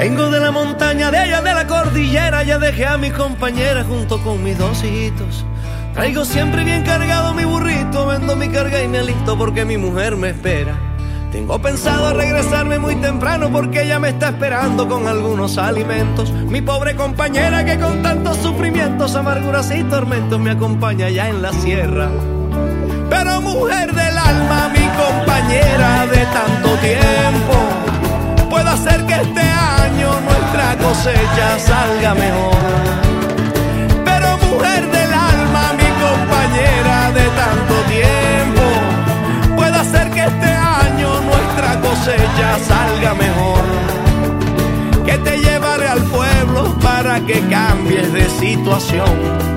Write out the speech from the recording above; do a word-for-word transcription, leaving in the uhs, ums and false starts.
Vengo de la montaña de allá de la cordillera, ya dejé a mi compañera junto con mis dos hijitos. Traigo siempre bien cargado mi burrito, vendo mi carga y me alisto porque mi mujer me espera. Tengo pensado regresarme muy temprano porque ella me está esperando con algunos alimentos. Mi pobre compañera que con tantos sufrimientos, amarguras y tormentos me acompaña ya en la sierra. Pero mujer del alma, mi compañera de tanto tiempo, puedo hacer que este año nuestra cosecha salga mejor. Pero mujer del alma, mi compañera de tanto tiempo, puedo hacer que este año nuestra cosecha salga mejor. Que te llevaré al pueblo para que cambies de situación.